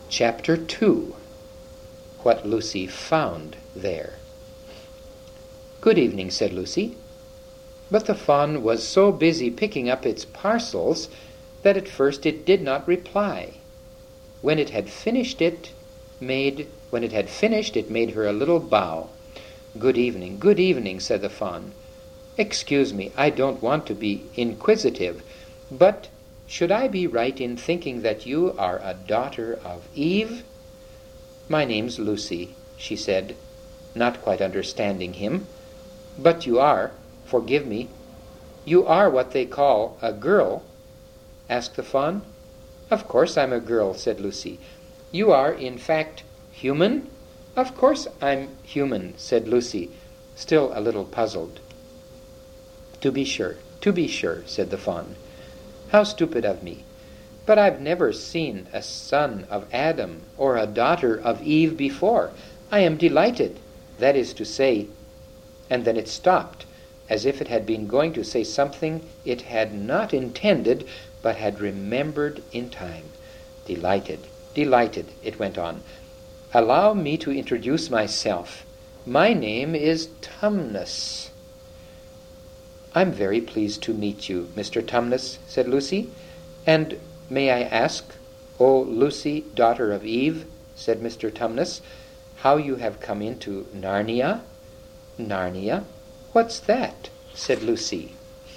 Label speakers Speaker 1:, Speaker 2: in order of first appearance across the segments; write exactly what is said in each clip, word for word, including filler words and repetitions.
Speaker 1: Chapter two. What Lucy Found There. "Good evening," said Lucy. But the fawn was so busy picking up its parcels that at first it did not reply. When it had finished it made when it had finished it made her a little bow. "Good evening, good evening," said the fawn. "Excuse me, I don't want to be inquisitive, but should I be right in thinking that you are a daughter of Eve?" "My name's Lucy," she said, not quite understanding him. "But you are, forgive me, you are what they call a girl?" asked the fawn. "Of course I'm a girl," said Lucy. "You are, in fact, human?" "Of course I'm human," said Lucy, still a little puzzled. "To be sure, to be sure," said the fawn. "How stupid of me. But I've never seen a son of Adam or a daughter of Eve before. I am delighted, that is to say—" And then it stopped, as if it had been going to say something it had not intended, but had remembered in time. "Delighted, delighted," it went on. "Allow me to introduce myself. My name is Tumnus." "I'm very pleased to meet you, Mister Tumnus," said Lucy. "And may I ask, O Lucy, daughter of Eve," said Mister Tumnus, "how you have come into Narnia?" "Narnia? What's that?" said Lucy.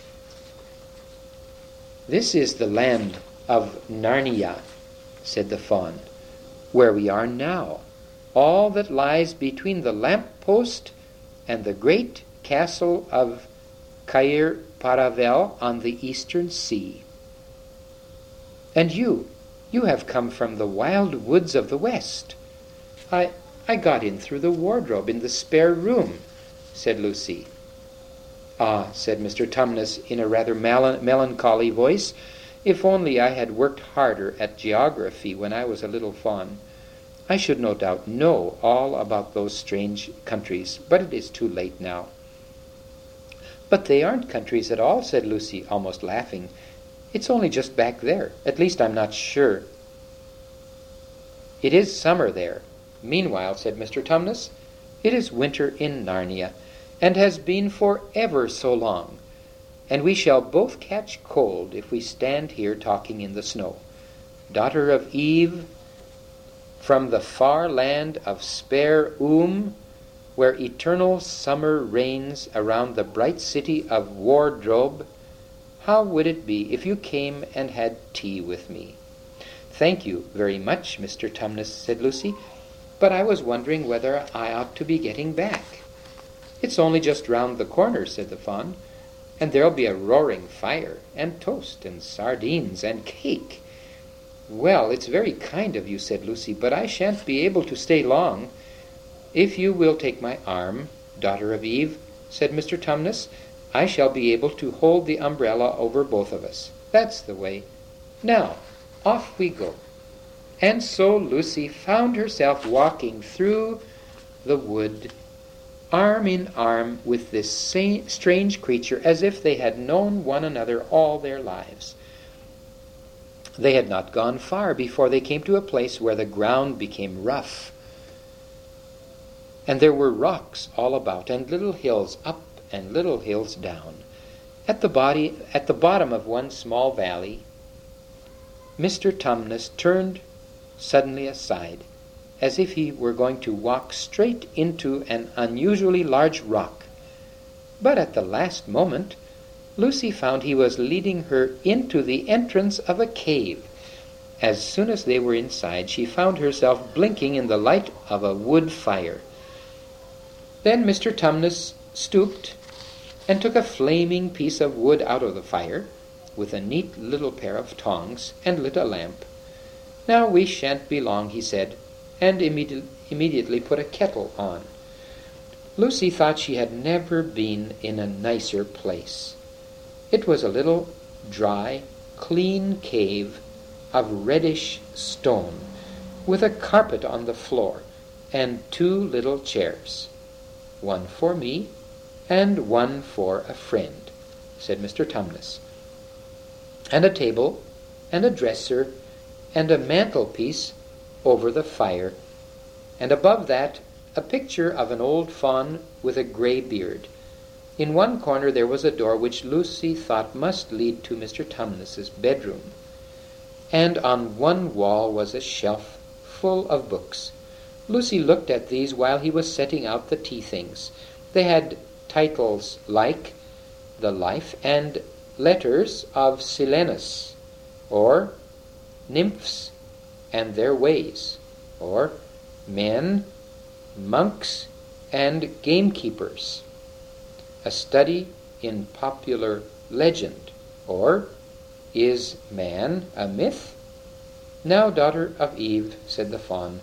Speaker 1: "This is the land of Narnia," said the fawn, "where we are now, all that lies between the lamp-post and the great castle of Cair Paravel on the eastern sea. And you, you have come from the wild woods of the west." I, I got in through the wardrobe in the spare room," said Lucy. "Ah," said Mister Tumnus in a rather mal- melancholy voice, "if only I had worked harder at geography when I was a little fawn, I should no doubt know all about those strange countries, but it is too late now." "But they aren't countries at all," said Lucy, almost laughing. "It's only just back there. At least I'm not sure." "It is summer there. Meanwhile," said Mister Tumnus, "it is winter in Narnia, and has been for ever so long, and we shall both catch cold if we stand here talking in the snow. Daughter of Eve, from the far land of Spare Oom, where eternal summer reigns around the bright city of Wardrobe, how would it be if you came and had tea with me?" "Thank you very much, Mister Tumnus," said Lucy, "but I was wondering whether I ought to be getting back." "It's only just round the corner," said the fawn, "and there'll be a roaring fire, and toast, and sardines, and cake." "Well, it's very kind of you," said Lucy, "but I shan't be able to stay long." "If you will take my arm, daughter of Eve," said Mister Tumnus, "I shall be able to hold the umbrella over both of us. That's the way. Now, off we go." And so Lucy found herself walking through the wood, arm in arm with this sa- strange creature, as if they had known one another all their lives. They had not gone far before they came to a place where the ground became rough, and there were rocks all about, and little hills up and little hills down. At the body, at the bottom of one small valley, Mister Tumnus turned suddenly aside, as if he were going to walk straight into an unusually large rock. But at the last moment, Lucy found he was leading her into the entrance of a cave. As soon as they were inside, she found herself blinking in the light of a wood fire. Then Mister Tumnus stooped and took a flaming piece of wood out of the fire with a neat little pair of tongs and lit a lamp. "Now we shan't be long," he said, and immedi- immediately put a kettle on. Lucy thought she had never been in a nicer place. It was a little dry, clean cave of reddish stone, with a carpet on the floor and two little chairs. "One for me and one for a friend," said Mister Tumnus. "And a table and a dresser and a mantelpiece over the fire, and above that a picture of an old fawn with a grey beard. In one corner there was a door which Lucy thought must lead to Mister Tumnus's bedroom, and on one wall was a shelf full of books. Lucy looked at these while he was setting out the tea things. They had titles like The Life and Letters of Silenus, or Nymphs and Their Ways, or Men, Monks, and Gamekeepers, A Study in Popular Legend, or Is Man a Myth? Now, daughter of Eve, said the fawn.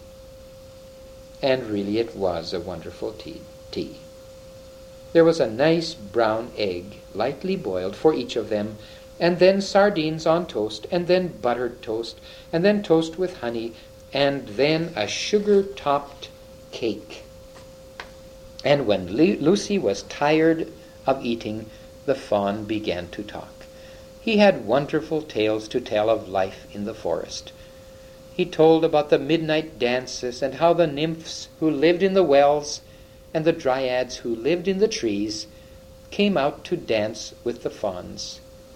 Speaker 1: And really it was a wonderful tea. tea. There was a nice brown egg, lightly boiled, for each of them, and then sardines on toast, and then buttered toast, and then toast with honey, and then a sugar-topped cake. And when Lu- Lucy was tired of eating, the fawn began to talk. He had wonderful tales to tell of life in the forest. He told about the midnight dances, and how the nymphs who lived in the wells and the dryads who lived in the trees came out to dance with the fawns.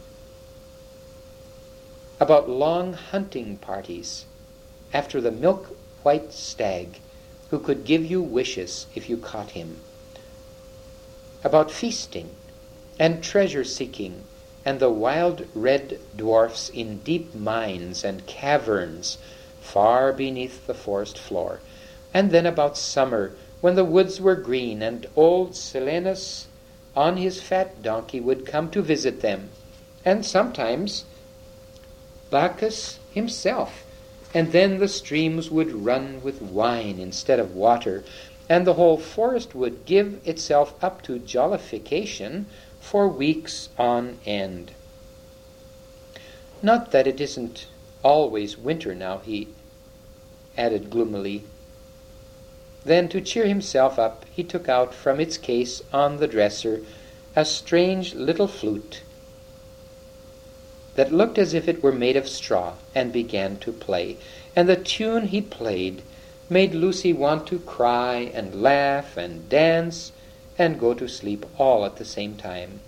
Speaker 1: About long hunting parties after the milk-white stag who could give you wishes if you caught him. About feasting and treasure-seeking and the wild red dwarfs in deep mines and caverns far beneath the forest floor. And then about summer, when the woods were green, and old Silenus on his fat donkey would come to visit them, and sometimes Bacchus himself. And then the streams would run with wine instead of water, and the whole forest would give itself up to jollification for weeks on end. Not that it isn't always winter now, he added gloomily. Then, to cheer himself up, he took out from its case on the dresser a strange little flute that looked as if it were made of straw, and began to play. And the tune he played made Lucy want to cry and laugh and dance and go to sleep all at the same time.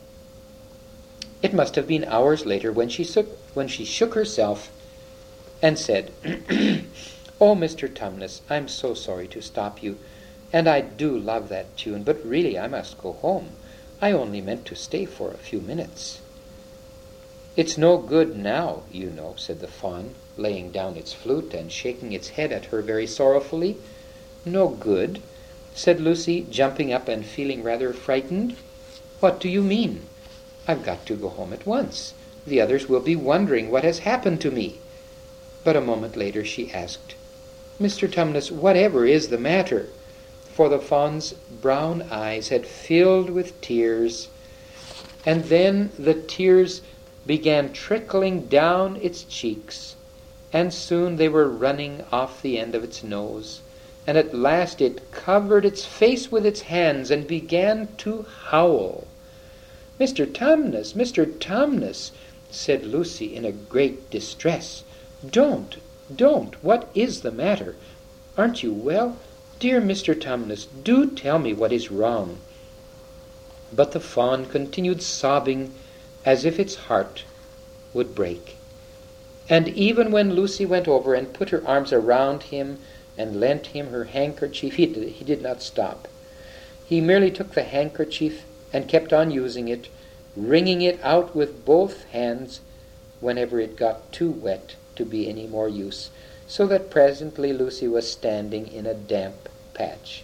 Speaker 1: It must have been hours later when she, shook, when she shook herself and said, "Oh, Mister Tumnus, I'm so sorry to stop you, and I do love that tune, but really I must go home. I only meant to stay for a few minutes." "It's no good now, you know," said the fawn, laying down its flute and shaking its head at her very sorrowfully. "No good?" said Lucy, jumping up and feeling rather frightened. "What do you mean? I've got to go home at once. The others will be wondering what has happened to me." But a moment later she asked, "Mister Tumnus, whatever is the matter?" For the fawn's brown eyes had filled with tears, and then the tears began trickling down its cheeks, and soon they were running off the end of its nose, and at last it covered its face with its hands and began to howl. "Mister Tumnus, Mister Tumnus," said Lucy in a great distress. "Don't, don't! What is the matter? Aren't you well? Dear Mister Tumnus, do tell me what is wrong." But the fawn continued sobbing as if its heart would break. And even when Lucy went over and put her arms around him and lent him her handkerchief, he did, he did not stop. He merely took the handkerchief and kept on using it, wringing it out with both hands whenever it got too wet to be any more use, so that presently Lucy was standing in a damp patch.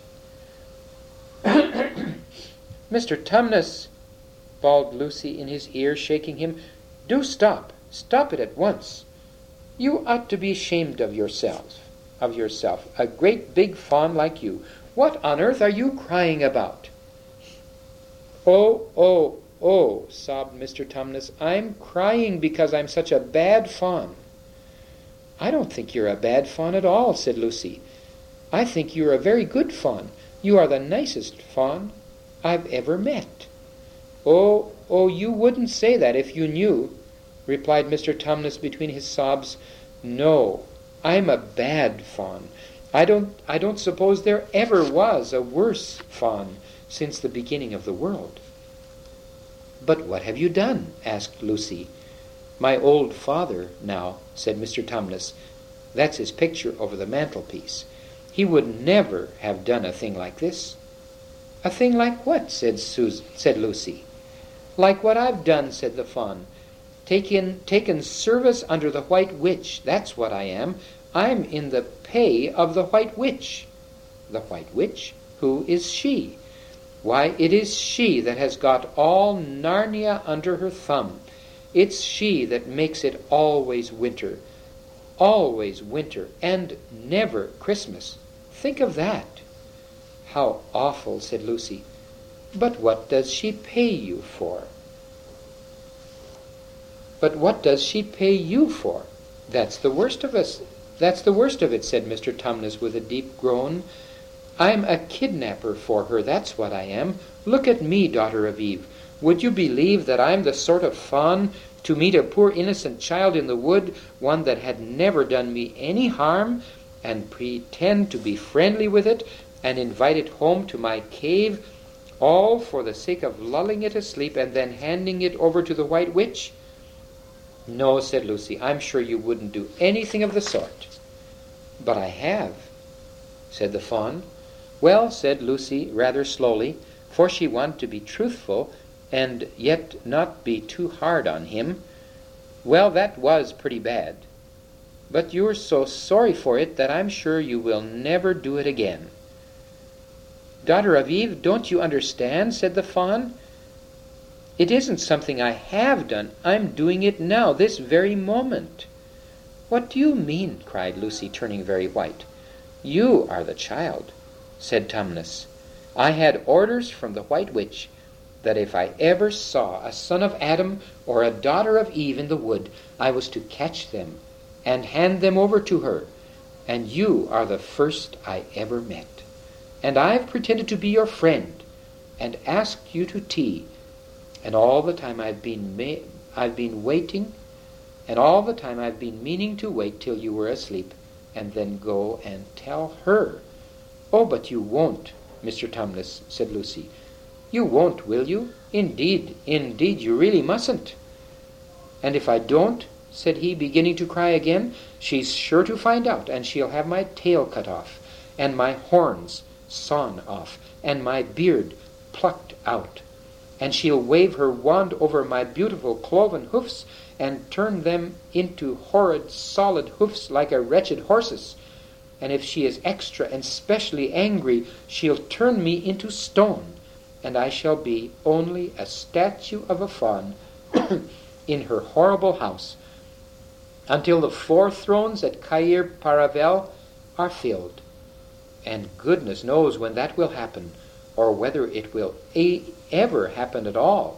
Speaker 1: "Mister Tumnus," bawled Lucy in his ear, shaking him, "do stop. Stop it at once. You ought to be ashamed of yourself, of yourself, a great big fawn like you. What on earth are you crying about?" "Oh, oh, oh," sobbed Mister Tumnus, "I'm crying because I'm such a bad fawn." "I don't think you're a bad fawn at all," said Lucy. "I think you're a very good fawn. You are the nicest fawn I've ever met." "Oh, oh, you wouldn't say that if you knew," replied Mister Tumnus between his sobs. "No, I'm a bad fawn. I don't, I don't suppose there ever was a worse fawn since the beginning of the world." "But what have you done?" asked Lucy. "My old father, now," said Mister Tumnus, "that's his picture over the mantelpiece, he would never have done a thing like this." "A thing like what?" said, Sus- said Lucy. "Like what I've done," said the fawn. Taken, taken service under the White Witch, that's what I am. I'm in the pay of the White Witch." "The White Witch? Who is she?" "Why, it is she that has got all Narnia under her thumb. It's she that makes it always winter. Always winter, and never Christmas. Think of that." "How awful," said Lucy. "But what does she pay you for?" "But what does she pay you for? That's the worst of us. That's the worst of it," said Mister Tumnus with a deep groan. "I'm a kidnapper for her, that's what I am. Look at me, daughter of Eve. Would you believe that I'm the sort of fawn to meet a poor innocent child in the wood, one that had never done me any harm, and pretend to be friendly with it, and invite it home to my cave, all for the sake of lulling it asleep and then handing it over to the White Witch?" "No," said Lucy, "I'm sure you wouldn't do anything of the sort." "But I have," said the fawn. "Well," said Lucy rather slowly, for she wanted to be truthful and yet not be too hard on him. "Well, that was pretty bad. But you're so sorry for it that I'm sure you will never do it again." "Daughter of Eve, don't you understand?" said the fawn. "It isn't something I have done. I'm doing it now, this very moment." "What do you mean?" cried Lucy, turning very white. "You are the child," said Tumnus. "I had orders from the White Witch that if I ever saw a son of Adam or a daughter of Eve in the wood, I was to catch them and hand them over to her. And you are the first I ever met. And I've pretended to be your friend and asked you to tea. And all the time I've been ma- I've been waiting, and all the time I've been meaning to wait till you were asleep, and then go and tell her." "Oh, but you won't, Mister Tumnus," said Lucy. "You won't, will you? Indeed, indeed, you really mustn't." "And if I don't," said he, beginning to cry again, "she's sure to find out, and she'll have my tail cut off, and my horns sawn off, and my beard plucked out. And she'll wave her wand over my beautiful cloven hoofs and turn them into horrid solid hoofs like a wretched horse's. And if she is extra and specially angry, she'll turn me into stone, and I shall be only a statue of a fawn in her horrible house, until the four thrones at Cair Paravel are filled. And goodness knows when that will happen, or whether it will a- ever happen at all."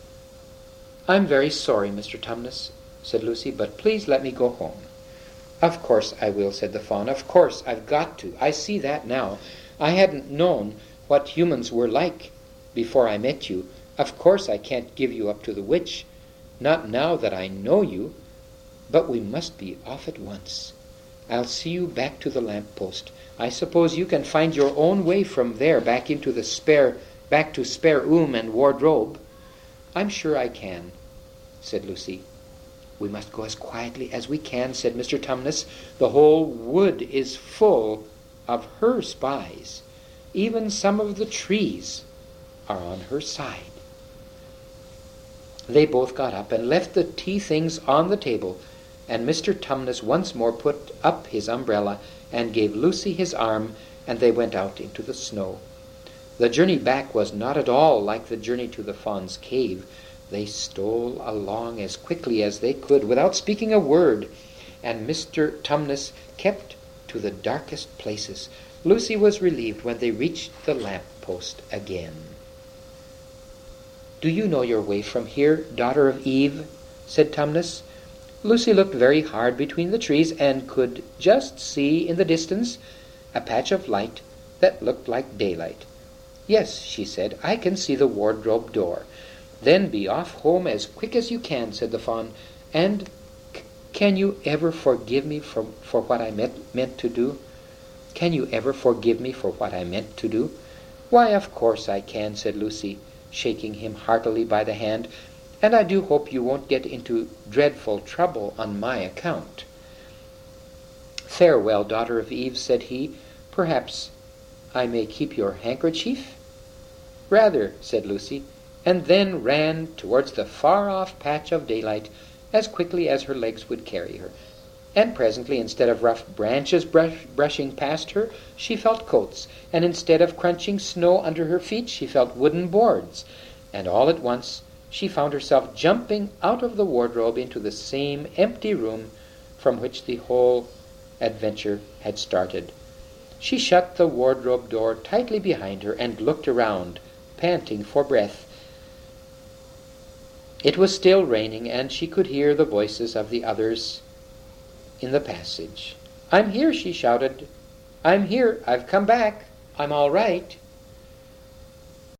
Speaker 1: "I'm very sorry, Mister Tumnus," said Lucy, "but please let me go home." "Of course I will," said the fawn. "Of course I've got to. I see that now. I hadn't known what humans were like before I met you. Of course I can't give you up to the witch, not now that I know you. But we must be off at once. I'll see you back to the lamp-post. I suppose you can find your own way from there back into the spare, back to spare room and wardrobe." "I'm sure I can," said Lucy. "We must go as quietly as we can," said Mister Tumnus. "The whole wood is full of her spies. Even some of the trees are on her side." They both got up and left the tea things on the table, and Mister Tumnus once more put up his umbrella and gave Lucy his arm, and they went out into the snow. The journey back was not at all like the journey to the fawn's cave. They stole along as quickly as they could without speaking a word, and Mister Tumnus kept to the darkest places. Lucy was relieved when they reached the lamp-post again. "Do you know your way from here, daughter of Eve?" said Tumnus. Lucy looked very hard between the trees and could just see in the distance a patch of light that looked like daylight. "Yes," she said, "I can see the wardrobe door." "Then be off home as quick as you can," said the fawn. "And c- Can you ever forgive me for, for what I meant, meant to do? Can you ever forgive me for what I meant to do? Why, of course I can, said Lucy, shaking him heartily by the hand, and I do hope you won't get into dreadful trouble on my account. Farewell, daughter of Eve, said he. Perhaps I may keep your handkerchief? Rather, said Lucy, and then ran towards the far-off patch of daylight as quickly as her legs would carry her. And presently, instead of rough branches brush, brushing past her, she felt coats, and instead of crunching snow under her feet, she felt wooden boards. And all at once she found herself jumping out of the wardrobe into the same empty room from which the whole adventure had started. She shut the wardrobe door tightly behind her and looked around, panting for breath. It was still raining, and she could hear the voices of the others in the passage. "I'm here," she shouted. "I'm here. I've come back. I'm all right."